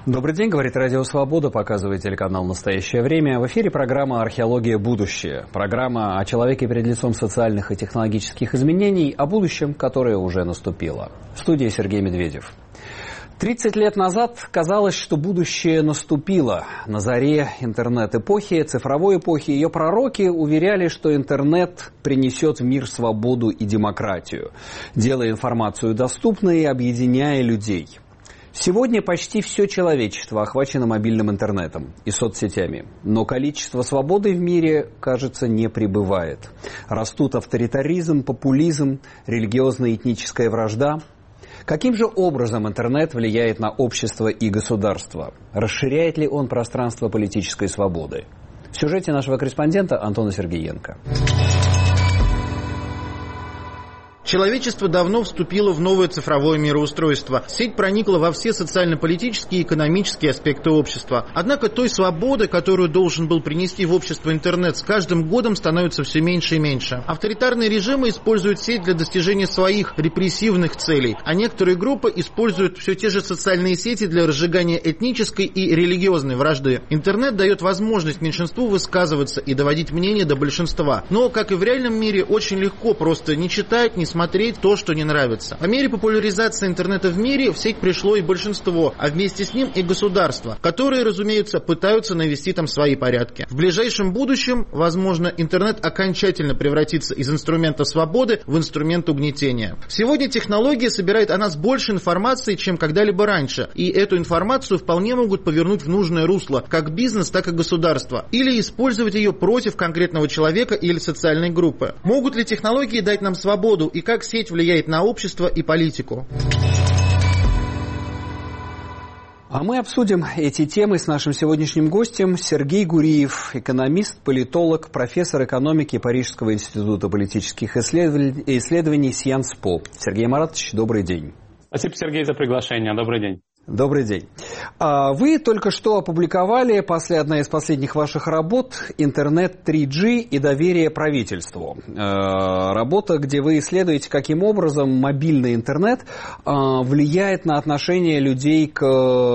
Добрый день, говорит Радио Свобода, показывает телеканал «Настоящее время». В эфире программа «Археология. Будущее». Программа о человеке перед лицом социальных и технологических изменений, о будущем, которое уже наступило. В студии Сергей Медведев. 30 лет назад казалось, что будущее наступило. На заре интернет-эпохи, цифровой эпохи, ее пророки уверяли, что интернет принесет в мир свободу и демократию, делая информацию доступной и объединяя людей. Сегодня почти все человечество охвачено мобильным интернетом и соцсетями. Но количество свободы в мире, кажется, не прибывает. Растут авторитаризм, популизм, религиозно-этническая вражда. Каким же образом интернет влияет на общество и государство? Расширяет ли он пространство политической свободы? В сюжете нашего корреспондента Антона Сергеенко. Человечество давно вступило в новое цифровое мироустройство. Сеть проникла во все социально-политические и экономические аспекты общества. Однако той свободы, которую должен был принести в общество интернет, с каждым годом становится все меньше и меньше. Авторитарные режимы используют сеть для достижения своих репрессивных целей, а некоторые группы используют все те же социальные сети для разжигания этнической и религиозной вражды. Интернет дает возможность меньшинству высказываться и доводить мнение до большинства. Но, как и в реальном мире, очень легко просто не читать, не смотреть то, что не нравится. По мере популяризации интернета в мире в сеть пришло и большинство, а вместе с ним и государства, которые, разумеется, пытаются навести там свои порядки. В ближайшем будущем, возможно, интернет окончательно превратится из инструмента свободы в инструмент угнетения. Сегодня технология собирает о нас больше информации, чем когда-либо раньше, и эту информацию вполне могут повернуть в нужное русло, как бизнес, так и государство, или использовать ее против конкретного человека или социальной группы. Могут ли технологии дать нам свободу и как сеть влияет на общество и политику? А мы обсудим эти темы с нашим сегодняшним гостем Сергей Гуриев, экономист, политолог, профессор экономики Парижского института политических исследований Сciences Po. Сергей Маратович, добрый день. Спасибо, Сергей, за приглашение. Добрый день. Добрый день. Вы только что опубликовали одна из последних ваших работ «Интернет 3G и доверие правительству». Работа, где вы исследуете, каким образом мобильный интернет влияет на отношение людей к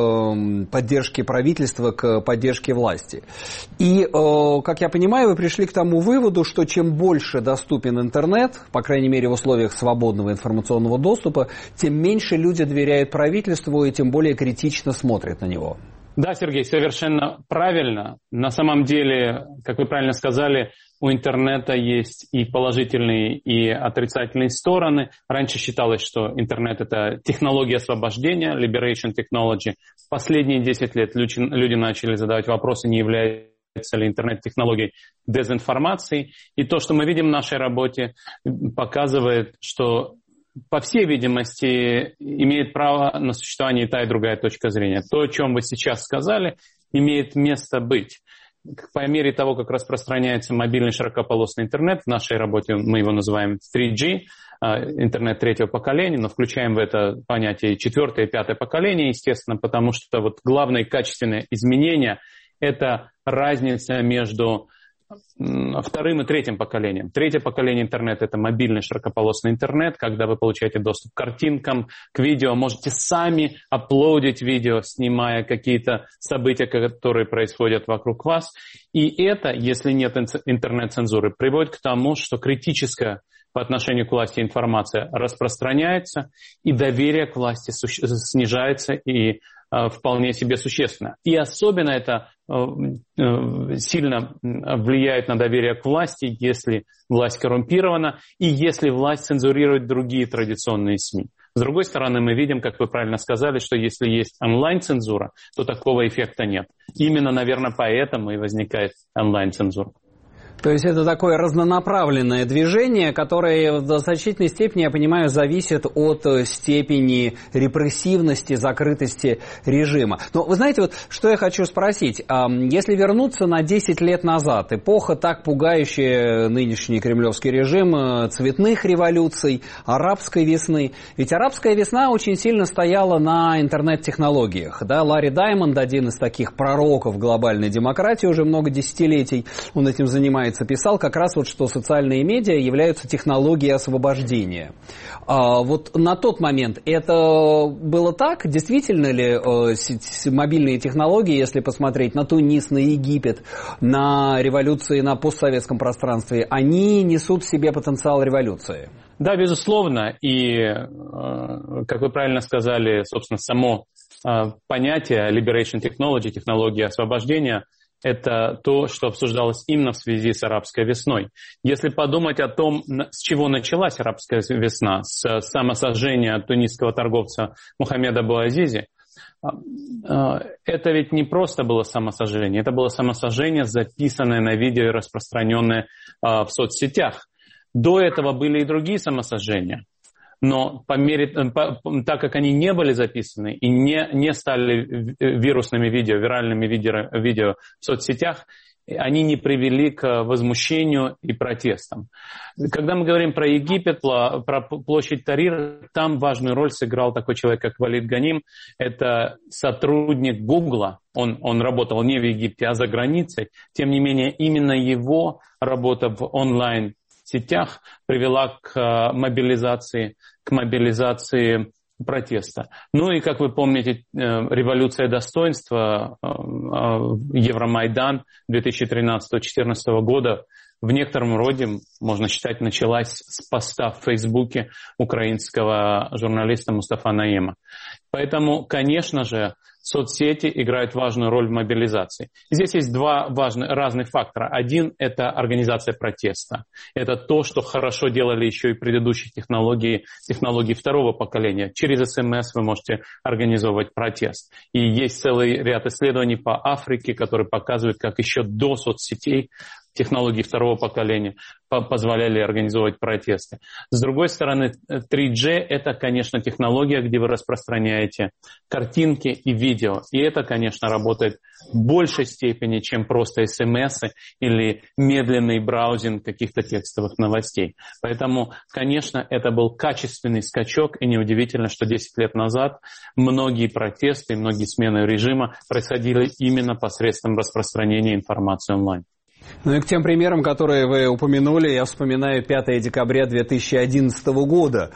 поддержке правительства, к поддержке власти. И, как я понимаю, вы пришли к тому выводу, что чем больше доступен интернет, по крайней мере в условиях свободного информационного доступа, тем меньше люди доверяют правительству и тем более критично смотрят на него. Да, Сергей, совершенно правильно. На самом деле, как вы правильно сказали, у интернета есть и положительные, и отрицательные стороны. Раньше считалось, что интернет — это технология освобождения, liberation technology. В последние 10 лет люди начали задавать вопросы, не является ли интернет-технологией дезинформацией. И то, что мы видим в нашей работе, показывает, что по всей видимости, имеет право на существование и та, и другая точка зрения. То, о чем вы сейчас сказали, имеет место быть. По мере того, как распространяется мобильный широкополосный интернет, в нашей работе мы его называем 3G, интернет третьего поколения, но включаем в это понятие и четвертое, и пятое поколение, естественно, потому что вот главное качественное изменение – это разница между вторым и третьим поколением. Третье поколение интернета — это мобильный широкополосный интернет, когда вы получаете доступ к картинкам, к видео, можете сами апплодить видео, снимая какие-то события, которые происходят вокруг вас. И это, если нет интернет-цензуры, приводит к тому, что критическая по отношению к власти информация распространяется, и доверие к власти снижается и вполне себе существенно. И особенно это сильно влияет на доверие к власти, если власть коррумпирована и если власть цензурирует другие традиционные СМИ. С другой стороны, мы видим, как вы правильно сказали, что если есть онлайн-цензура, то такого эффекта нет. Именно, наверное, поэтому и возникает онлайн-цензура. То есть это такое разнонаправленное движение, которое в значительной степени, я понимаю, зависит от степени репрессивности, закрытости режима. Но вы знаете, вот что я хочу спросить. Если вернуться на 10 лет назад, эпоха, так пугающая нынешний кремлевский режим, цветных революций, арабской весны. Ведь арабская весна очень сильно стояла на интернет-технологиях. Да? Ларри Даймонд, один из таких пророков глобальной демократии, уже много десятилетий он этим занимается. занимается, писал как раз вот, что социальные медиа являются технологией освобождения. Вот на тот момент это было так? Действительно ли мобильные технологии, если посмотреть на Тунис, на Египет, на революции на постсоветском пространстве, они несут в себе потенциал революции? Да, безусловно. И, как вы правильно сказали, собственно, само понятие liberation technology, технология освобождения, это то, что обсуждалось именно в связи с арабской весной. Если подумать о том, с чего началась арабская весна, с самосожжения тунисского торговца Мухаммеда Буазизи, это ведь не просто было самосожжение, это было самосожжение, записанное на видео и распространенное в соцсетях. До этого были и другие самосожжения, но так как они не были записаны и не стали вирусными видео, виральными видео в соцсетях, они не привели к возмущению и протестам. Когда мы говорим про Египет, про площадь Тарир, там важную роль сыграл такой человек, как Валид Ганим. Это сотрудник Гугла. Он работал не в Египте, а за границей. Тем не менее, именно его работа в онлайн-сетях привела к мобилизации протеста. Ну и, как вы помните, революция достоинства, Евромайдан 2013-2014 года в некотором роде, можно считать, началась с поста в Фейсбуке украинского журналиста Мустафа Наема. Поэтому, конечно же, соцсети играют важную роль в мобилизации. Здесь есть два разных фактора. Один – это организация протеста. Это то, что хорошо делали еще и предыдущие технологии второго поколения. Через СМС вы можете организовывать протест. И есть целый ряд исследований по Африке, которые показывают, как еще до соцсетей технологии второго поколения позволяли организовывать протесты. С другой стороны, 3G – это, конечно, технология, где вы распространяете картинки и видео. И это, конечно, работает в большей степени, чем просто смс или медленный браузинг каких-то текстовых новостей. Поэтому, конечно, это был качественный скачок, и неудивительно, что 10 лет назад многие протесты, многие смены режима происходили именно посредством распространения информации онлайн. Ну и к тем примерам, которые вы упомянули, я вспоминаю 5 декабря 2011 года,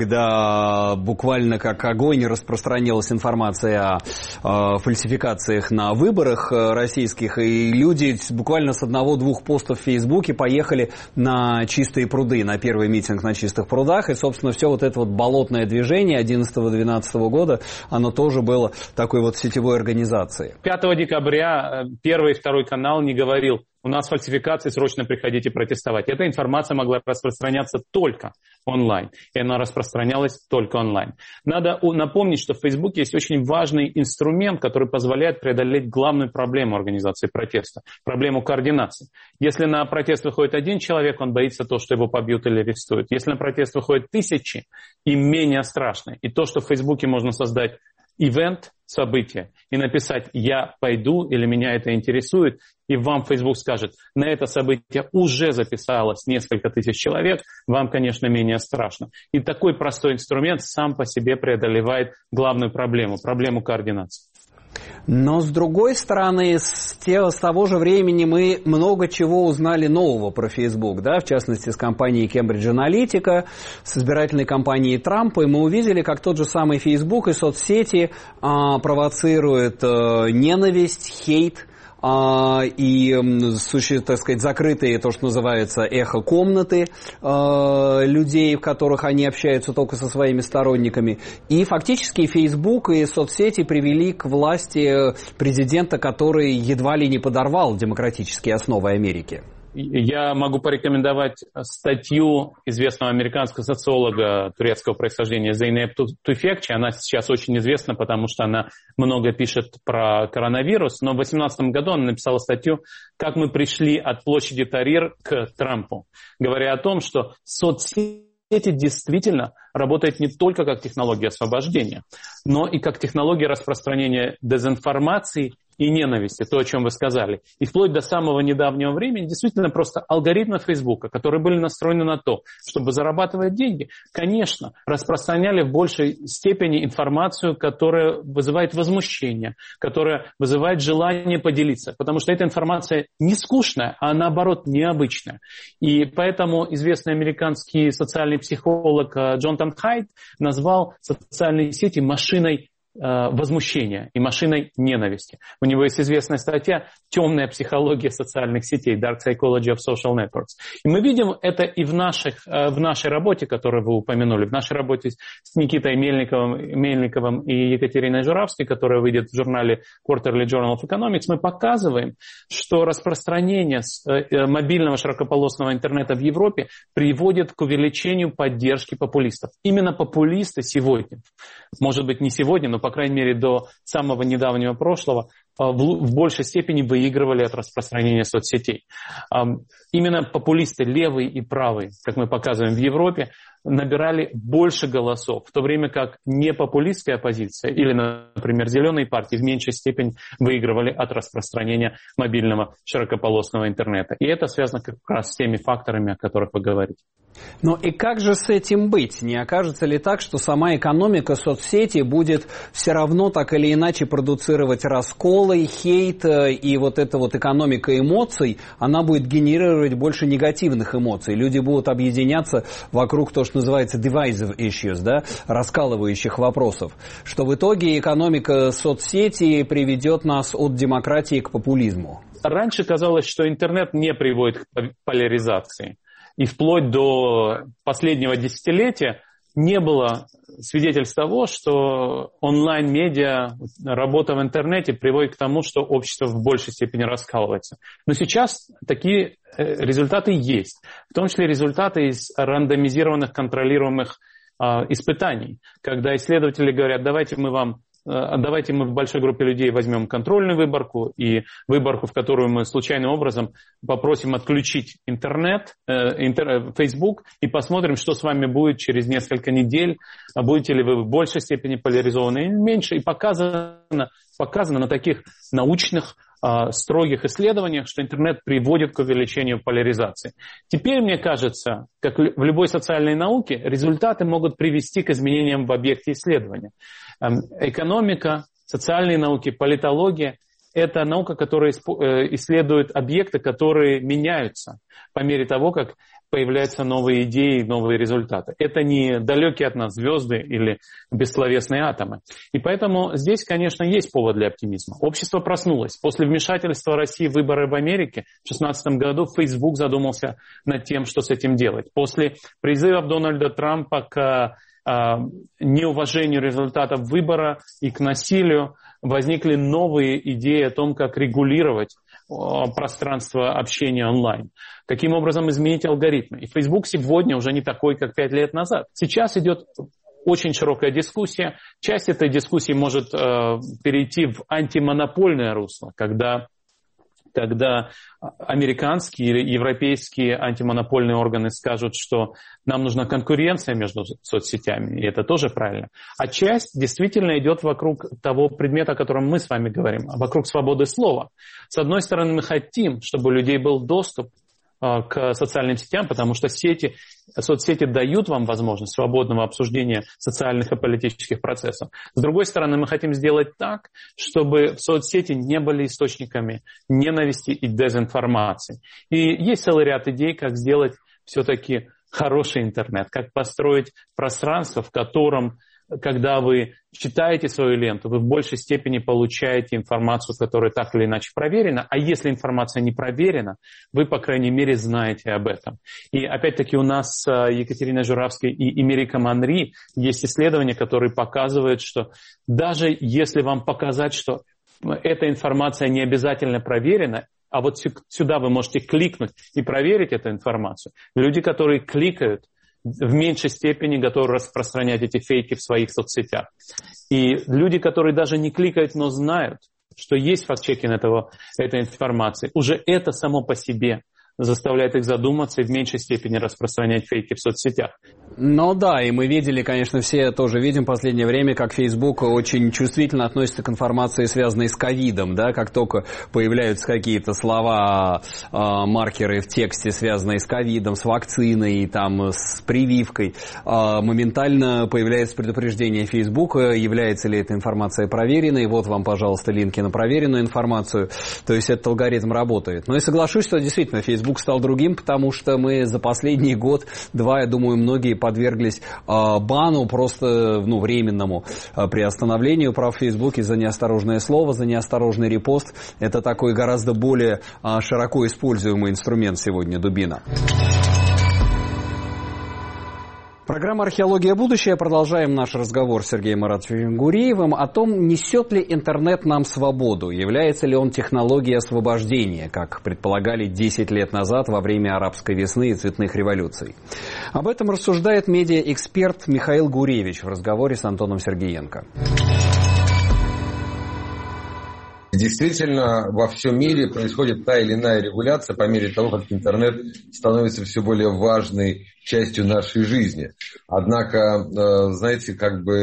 когда буквально как огонь распространилась информация о фальсификациях на выборах российских, и люди буквально с 1-2 постов в Фейсбуке поехали на Чистые пруды, на первый митинг на Чистых прудах, и, собственно, все вот это вот болотное движение 11-12 года, оно тоже было такой вот сетевой организацией. 5 декабря Первый и Второй канал не говорил: у нас фальсификации, срочно приходите протестовать. Эта информация могла распространяться только онлайн. И она распространялась только онлайн. Надо напомнить, что в Фейсбуке есть очень важный инструмент, который позволяет преодолеть главную проблему организации протеста. Проблему координации. Если на протест выходит 1 человек, он боится того, что его побьют или арестуют. Если на протест выходит 1000, им менее страшно. И то, что в Фейсбуке можно создать ивент, событие, и написать «я пойду» или «меня это интересует», и вам Facebook скажет: на это событие уже записалось несколько тысяч человек, вам, конечно, менее страшно. И такой простой инструмент сам по себе преодолевает главную проблему координации. Но, с другой стороны, с того же времени мы много чего узнали нового про Facebook, да, в частности, с компанией Cambridge Analytica, с избирательной кампанией Трампа, и мы увидели, как тот же самый Facebook и соцсети провоцируют ненависть, хейт, и, так сказать, закрытые, то, что называется, эхо-комнаты людей, в которых они общаются только со своими сторонниками. И фактически Facebook и соцсети привели к власти президента, который едва ли не подорвал демократические основы Америки. Я могу порекомендовать статью известного американского социолога турецкого происхождения Зейнеп Туфекчи. Она сейчас очень известна, потому что она много пишет про коронавирус. Но в 2018 году она написала статью «Как мы пришли от площади Тарир к Трампу», говоря о том, что соцсети действительно работает не только как технология освобождения, но и как технология распространения дезинформации и ненависти, то, о чем вы сказали. И вплоть до самого недавнего времени действительно просто алгоритмы Фейсбука, которые были настроены на то, чтобы зарабатывать деньги, конечно, распространяли в большей степени информацию, которая вызывает возмущение, которая вызывает желание поделиться, потому что эта информация не скучная, а наоборот необычная. И поэтому известный американский социальный психолог Джонатан Хайд назвал социальные сети машиной возмущения и машиной ненависти. У него есть известная статья «Темная психология социальных сетей» Dark Psychology of Social Networks. И мы видим это и в нашей работе, которую вы упомянули, в нашей работе с Никитой Мельниковым и Екатериной Журавской, которая выйдет в журнале Quarterly Journal of Economics. Мы показываем, что распространение мобильного широкополосного интернета в Европе приводит к увеличению поддержки популистов. Именно популисты сегодня, может быть не сегодня, но по крайней мере до самого недавнего прошлого, в большей степени выигрывали от распространения соцсетей. Именно популисты, левые и правые, как мы показываем в Европе, набирали больше голосов, в то время как непопулистская оппозиция или, например, зеленые партии в меньшей степени выигрывали от распространения мобильного широкополосного интернета. И это связано как раз с теми факторами, о которых вы говорите. Ну и как же с этим быть? Не окажется ли так, что сама экономика соцсети будет все равно так или иначе продуцировать расколы, хейт, и вот эта вот экономика эмоций, она будет генерировать больше негативных эмоций. Люди будут объединяться вокруг того, что называется divisive issues, да, раскалывающих вопросов, что в итоге экономика соцсети приведет нас от демократии к популизму. Раньше казалось, что интернет не приводит к поляризации. И вплоть до последнего десятилетия не было свидетельств того, что онлайн-медиа, работа в интернете приводит к тому, что общество в большей степени раскалывается. Но сейчас такие результаты есть, в том числе результаты из рандомизированных, контролируемых испытаний, когда исследователи говорят, давайте мы в большой группе людей возьмем контрольную выборку и выборку, в которую мы случайным образом попросим отключить интернет, Facebook, и посмотрим, что с вами будет через несколько недель. Будете ли вы в большей степени поляризованы или меньше. И показано на таких научных, строгих исследованиях, что интернет приводит к увеличению поляризации. Теперь, мне кажется, как в любой социальной науке, результаты могут привести к изменениям в объекте исследования. Экономика, социальные науки, политология – это наука, которая исследует объекты, которые меняются по мере того, как появляются новые идеи, новые результаты. Это не далекие от нас звезды или бессловесные атомы. И поэтому здесь, конечно, есть повод для оптимизма. Общество проснулось. После вмешательства России в выборы в Америке в 2016 году Facebook задумался над тем, что с этим делать. После призывов Дональда Трампа к неуважению результатов выбора и к насилию возникли новые идеи о том, как регулировать пространство общения онлайн. Каким образом изменить алгоритмы. И Facebook сегодня уже не такой, как 5 лет назад. Сейчас идет очень широкая дискуссия. Часть этой дискуссии может перейти в антимонопольное русло, когда американские или европейские антимонопольные органы скажут, что нам нужна конкуренция между соцсетями, и это тоже правильно. А часть действительно идет вокруг того предмета, о котором мы с вами говорим, вокруг свободы слова. С одной стороны, мы хотим, чтобы у людей был доступ к социальным сетям, потому что соцсети дают вам возможность свободного обсуждения социальных и политических процессов. С другой стороны, мы хотим сделать так, чтобы соцсети не были источниками ненависти и дезинформации. И есть целый ряд идей, как сделать все-таки хороший интернет, как построить пространство, в котором, когда вы читаете свою ленту, вы в большей степени получаете информацию, которая так или иначе проверена, а если информация не проверена, вы, по крайней мере, знаете об этом. И опять-таки у нас с Екатериной Журавской и Эмериком Манри есть исследования, которые показывают, что даже если вам показать, что эта информация не обязательно проверена, а вот сюда вы можете кликнуть и проверить эту информацию, люди, которые кликают, в меньшей степени готовы распространять эти фейки в своих соцсетях. И люди, которые даже не кликают, но знают, что есть факт-чекинг этой информации, уже это само по себе заставляет их задуматься и в меньшей степени распространять фейки в соцсетях. Ну да, и мы видели, конечно, все тоже видим в последнее время, как Facebook очень чувствительно относится к информации, связанной с ковидом, да, как только появляются какие-то слова, маркеры в тексте, связанные с ковидом, с вакциной, там, с прививкой, моментально появляется предупреждение Facebook, является ли эта информация проверенной, вот вам, пожалуйста, линки на проверенную информацию, то есть этот алгоритм работает. Но я соглашусь, что действительно Facebook стал другим, потому что мы за последний год-два, я думаю, многие подверглись бану, просто временному приостановлению прав в Фейсбуке за неосторожное слово, за неосторожный репост. Это такой гораздо более широко используемый инструмент сегодня, дубина. Программа «Археология. Будущее». Продолжаем наш разговор с Сергеем Маратовичем Гуреевым о том, несет ли интернет нам свободу, является ли он технологией освобождения, как предполагали 10 лет назад во время арабской весны и цветных революций. Об этом рассуждает медиаэксперт Михаил Гуревич в разговоре с Антоном Сергеенко. Действительно, во всем мире происходит та или иная регуляция по мере того, как интернет становится все более важной частью нашей жизни. Однако, знаете,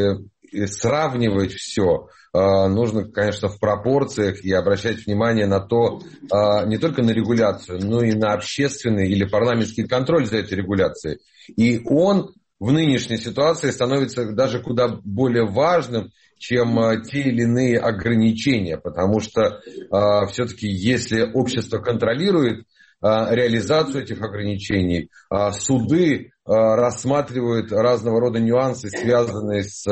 сравнивать все нужно, конечно, в пропорциях и обращать внимание на то, не только на регуляцию, но и на общественный или парламентский контроль за этой регуляцией. И он в нынешней ситуации становится даже куда более важным, чем те или иные ограничения, потому что все-таки если общество контролирует реализацию этих ограничений, суды рассматривают разного рода нюансы, связанные с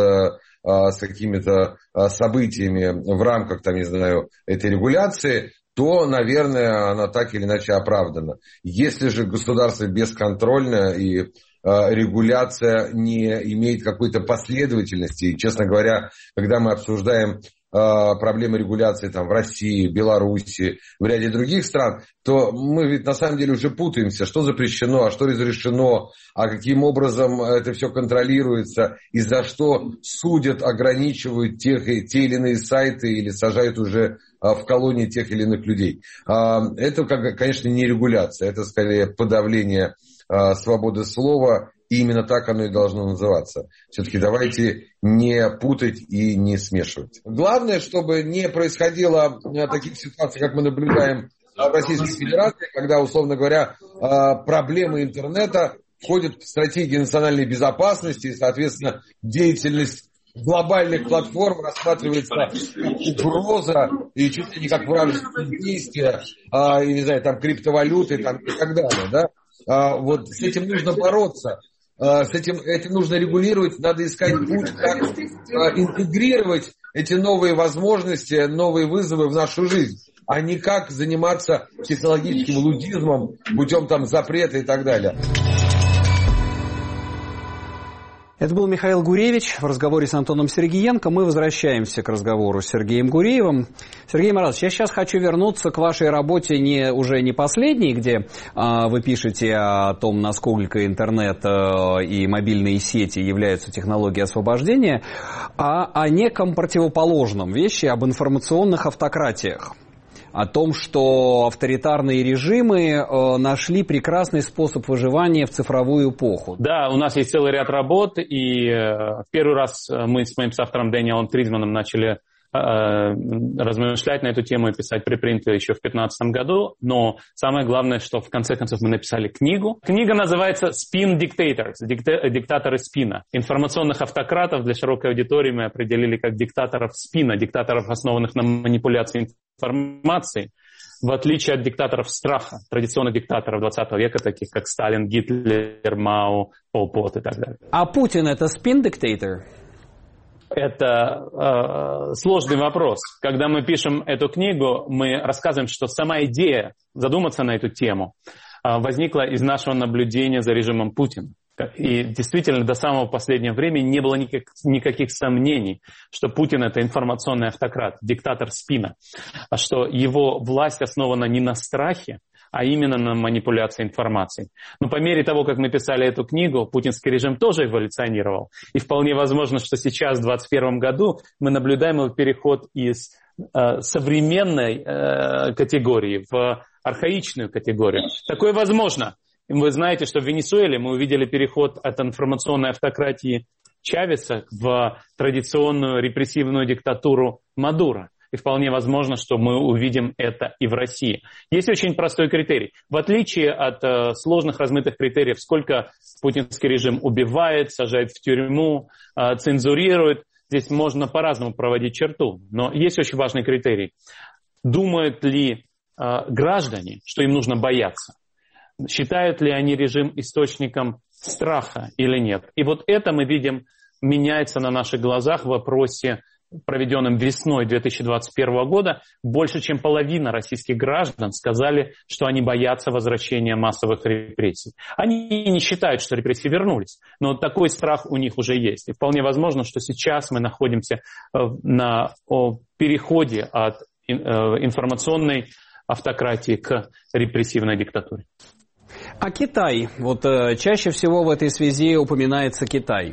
какими-то событиями в рамках, этой регуляции, то, наверное, она так или иначе оправдана. Если же государство бесконтрольное и регуляция не имеет какой-то последовательности. И, честно говоря, когда мы обсуждаем проблемы регуляции в России, Беларуси, в ряде других стран, то мы ведь на самом деле уже путаемся, что запрещено, а что разрешено, а каким образом это все контролируется, и за что судят, ограничивают те или иные сайты или сажают уже в колонии тех или иных людей. Это, конечно, не регуляция, это скорее подавление свободы слова, и именно так оно и должно называться. Все-таки давайте не путать и не смешивать. Главное, чтобы не происходило таких ситуаций, как мы наблюдаем в Российской Федерации, когда, условно говоря, проблемы интернета входят в стратегию национальной безопасности, и, соответственно, деятельность глобальных платформ рассматривается как угроза и чуть ли не как вражеские действия, криптовалюты и так далее, да? Вот с этим нужно бороться, этим нужно регулировать, надо искать путь, как интегрировать эти новые возможности, новые вызовы в нашу жизнь, а не как заниматься технологическим лудизмом путем запрета и так далее. Это был Михаил Гуревич в разговоре с Антоном Сергеенко. Мы возвращаемся к разговору с Сергеем Гуреевым. Сергей Маратович, я сейчас хочу вернуться к вашей работе уже не последней, где вы пишете о том, насколько интернет и мобильные сети являются технологией освобождения, а о неком противоположном вещи, об информационных автократиях. О том, что авторитарные режимы нашли прекрасный способ выживания в цифровую эпоху. Да, у нас есть целый ряд работ, и в первый раз мы с моим соавтором Дэниелом Фридманом начали размышлять на эту тему и писать препринты еще в 2015 году, но самое главное, что в конце концов мы написали книгу. Книга называется «Spin Dictators», «Диктаторы спина». Информационных автократов для широкой аудитории мы определили как диктаторов спина, диктаторов, основанных на манипуляции информацией, в отличие от диктаторов страха, традиционных диктаторов 20 века, таких как Сталин, Гитлер, Мао, Пол Пот и так далее. А Путин – это спин-диктатор? Это сложный вопрос. Когда мы пишем эту книгу, мы рассказываем, что сама идея задуматься на эту тему возникла из нашего наблюдения за режимом Путина. И действительно, до самого последнего времени не было никаких сомнений, что Путин – это информационный автократ, диктатор спина, что его власть основана не на страхе, а именно на манипуляции информацией. Но по мере того, как мы писали эту книгу, путинский режим тоже эволюционировал. И вполне возможно, что сейчас, в 2021 году, мы наблюдаем его переход из современной категории в архаичную категорию. Такое возможно. Вы знаете, что в Венесуэле мы увидели переход от информационной автократии Чавеса в традиционную репрессивную диктатуру Мадуро. И вполне возможно, что мы увидим это и в России. Есть очень простой критерий. В отличие от сложных размытых критериев, сколько путинский режим убивает, сажает в тюрьму, цензурирует, здесь можно по-разному проводить черту. Но есть очень важный критерий. Думают ли граждане, что им нужно бояться? Считают ли они режим источником страха или нет? И вот это мы видим меняется на наших глазах в вопросе, проведенном весной 2021 года. Больше чем половина российских граждан сказали, что они боятся возвращения массовых репрессий. Они не считают, что репрессии вернулись, но такой страх у них уже есть. И вполне возможно, что сейчас мы находимся на переходе от информационной автократии к репрессивной диктатуре. А Китай? Вот чаще всего в этой связи упоминается Китай.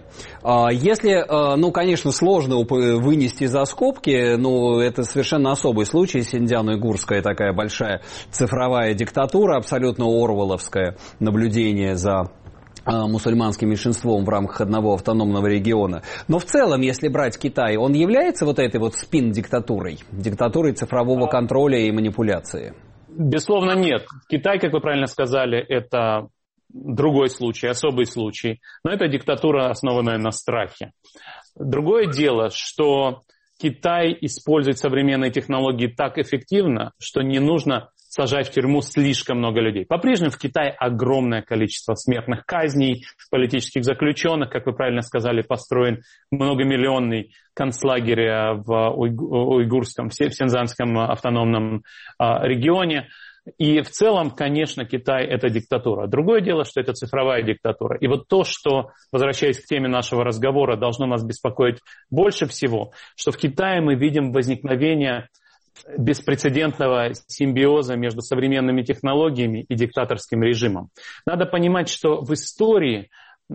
Если, конечно, сложно вынести за скобки, но это совершенно особый случай. Синьцзян-уйгурская такая большая цифровая диктатура, абсолютно орвелловское наблюдение за мусульманским меньшинством в рамках одного автономного региона. Но в целом, если брать Китай, он является вот этой вот спин-диктатурой, диктатурой цифрового контроля и манипуляции? Безусловно, нет. Китай, как вы правильно сказали, это другой случай, особый случай. Но это диктатура, основанная на страхе. Другое дело, что Китай использует современные технологии так эффективно, что не нужно сажать в тюрьму слишком много людей. По-прежнему в Китае огромное количество смертных казней, политических заключенных, как вы правильно сказали, построен многомиллионный концлагерь в уйгурском, в Синьцзянском автономном регионе. И в целом, конечно, Китай – это диктатура. Другое дело, что это цифровая диктатура. И вот то, что, возвращаясь к теме нашего разговора, должно нас беспокоить больше всего, что в Китае мы видим возникновение беспрецедентного симбиоза между современными технологиями и диктаторским режимом. Надо понимать, что в истории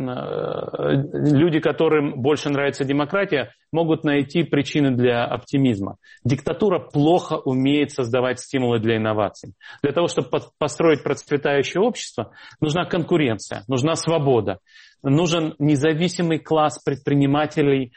люди, которым больше нравится демократия, могут найти причины для оптимизма. Диктатура плохо умеет создавать стимулы для инноваций. Для того, чтобы построить процветающее общество, нужна конкуренция, нужна свобода. Нужен независимый класс предпринимателей,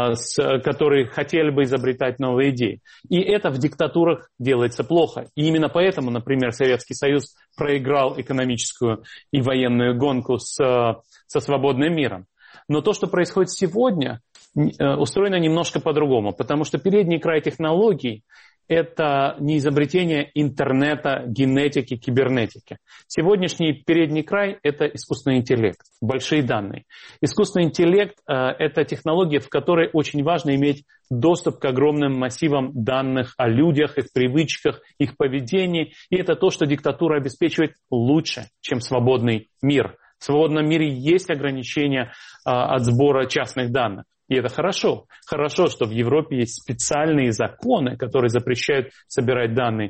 которые хотели бы изобретать новые идеи. И это в диктатурах делается плохо. И именно поэтому, например, Советский Союз проиграл экономическую и военную гонку со свободным миром. Но то, что происходит сегодня, устроено немножко по-другому, потому что передний край технологий – это не изобретение интернета, генетики, кибернетики. Сегодняшний передний край – это искусственный интеллект, большие данные. Искусственный интеллект – это технология, в которой очень важно иметь доступ к огромным массивам данных о людях, их привычках, их поведении. И это то, что диктатура обеспечивает лучше, чем свободный мир. В свободном мире есть ограничения от сбора частных данных. И это хорошо. Хорошо, что в Европе есть специальные законы, которые запрещают собирать данные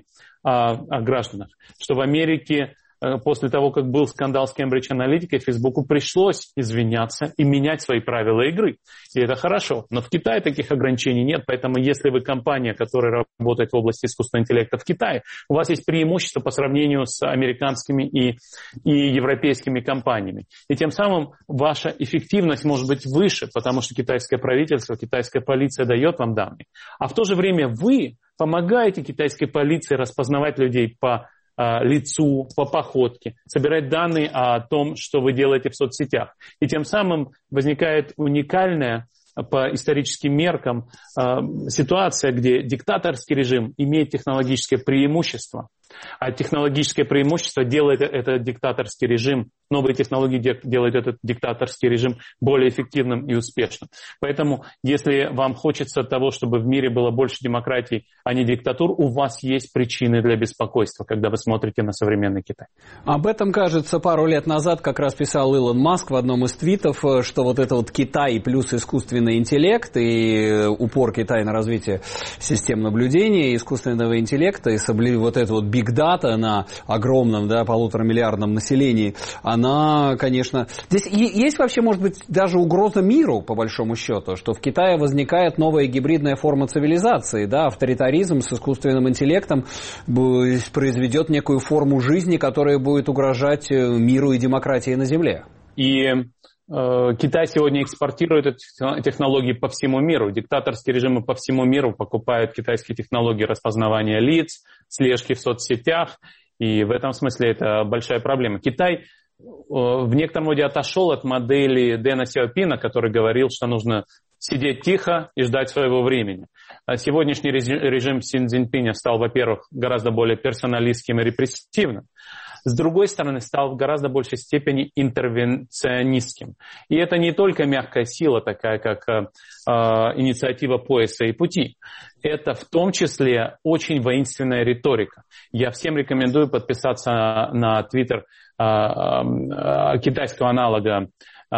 о гражданах. Что в Америке после того, как был скандал с Cambridge Analytica, Фейсбуку пришлось извиняться и менять свои правила игры. И это хорошо. Но в Китае таких ограничений нет. Поэтому если вы компания, которая работает в области искусственного интеллекта в Китае, у вас есть преимущество по сравнению с американскими и европейскими компаниями. И тем самым ваша эффективность может быть выше, потому что китайское правительство, китайская полиция дает вам данные. А в то же время вы помогаете китайской полиции распознавать людей по лицу, по походке, собирать данные о том, что вы делаете в соцсетях. И тем самым возникает уникальная по историческим меркам ситуация, где диктаторский режим имеет технологическое преимущество, а технологическое преимущество делает этот диктаторский режим, новые технологии делают этот диктаторский режим более эффективным и успешным. Поэтому, если вам хочется того, чтобы в мире было больше демократии, а не диктатур, у вас есть причины для беспокойства, когда вы смотрите на современный Китай. Об этом, кажется, пару лет назад как раз писал Илон Маск в одном из твитов, что вот это вот Китай плюс искусственный интеллект и упор Китая на развитие систем наблюдения, искусственного интеллекта и вот это вот биг-дата на огромном, да, 1,5-миллиардном населении, она, конечно... Здесь есть вообще, может быть, даже угроза миру, по большому счету, что в Китае возникает новая гибридная форма цивилизации, да, авторитаризм с искусственным интеллектом произведет некую форму жизни, которая будет угрожать миру и демократии на Земле. И Китай сегодня экспортирует эти технологии по всему миру. Диктаторские режимы по всему миру покупают китайские технологии распознавания лиц, слежки в соцсетях. И в этом смысле это большая проблема. Китай в некотором роде отошел от модели Дэна Сяопина, который говорил, что нужно сидеть тихо и ждать своего времени. Сегодняшний режим Си Цзиньпиня стал, во-первых, гораздо более персоналистским и репрессивным. С другой стороны, стал в гораздо большей степени интервенционистским. И это не только мягкая сила, такая как инициатива пояса и пути. Это в том числе очень воинственная риторика. Я всем рекомендую подписаться на твиттер китайского аналога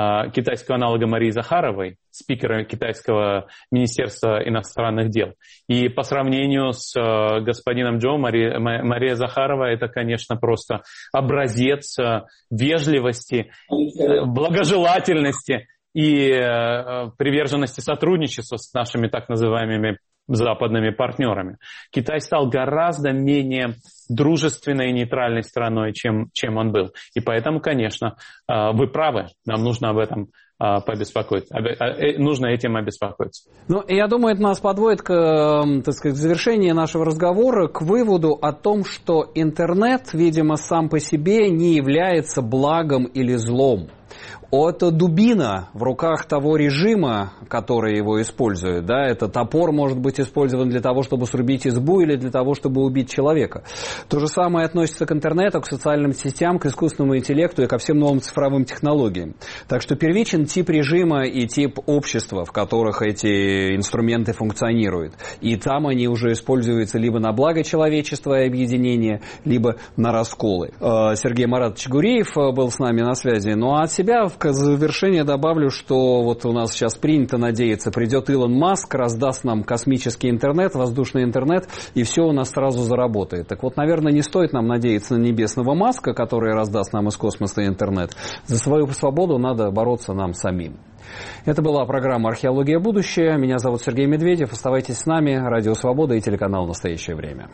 Марии Захаровой, спикера китайского Министерства иностранных дел. И по сравнению с господином Джо, Мария Захарова – это, конечно, просто образец вежливости, благожелательности и приверженности сотрудничеству с нашими так называемыми западными партнерами. Китай стал гораздо менее дружественной и нейтральной страной, чем он был. И поэтому, конечно, вы правы, нам нужно об этом побеспокоиться. Нужно этим обеспокоиться. Ну, я думаю, это нас подводит к, так сказать, завершению нашего разговора, к выводу о том, что интернет, видимо, сам по себе не является благом или злом. Это дубина в руках того режима, который его использует. Да? Это топор может быть использован для того, чтобы срубить избу или для того, чтобы убить человека. То же самое относится к интернету, к социальным сетям, к искусственному интеллекту и ко всем новым цифровым технологиям. Так что первичен тип режима и тип общества, в которых эти инструменты функционируют. И там они уже используются либо на благо человечества и объединения, либо на расколы. Сергей Маратович Гуреев был с нами на связи. Ну а от себя в завершение добавлю, что вот у нас сейчас принято надеяться, придет Илон Маск, раздаст нам космический интернет, воздушный интернет, и все у нас сразу заработает. Так вот, наверное, не стоит нам надеяться на небесного Маска, который раздаст нам из космоса интернет. За свою свободу надо бороться нам самим. Это была программа «Археология. Будущее». Меня зовут Сергей Медведев. Оставайтесь с нами. Радио Свобода и телеканал «Настоящее время».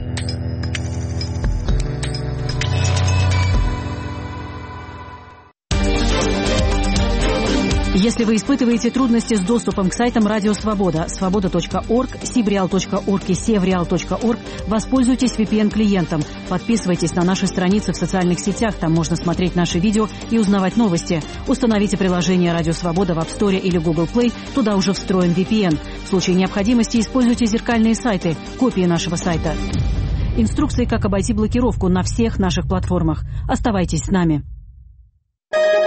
Если вы испытываете трудности с доступом к сайтам Радио Свобода, свобода.орг, sibreal.org и sevreal.org, воспользуйтесь VPN-клиентом. Подписывайтесь на наши страницы в социальных сетях, там можно смотреть наши видео и узнавать новости. Установите приложение Радио Свобода в App Store или Google Play, туда уже встроен VPN. В случае необходимости используйте зеркальные сайты, копии нашего сайта. Инструкции, как обойти блокировку на всех наших платформах. Оставайтесь с нами.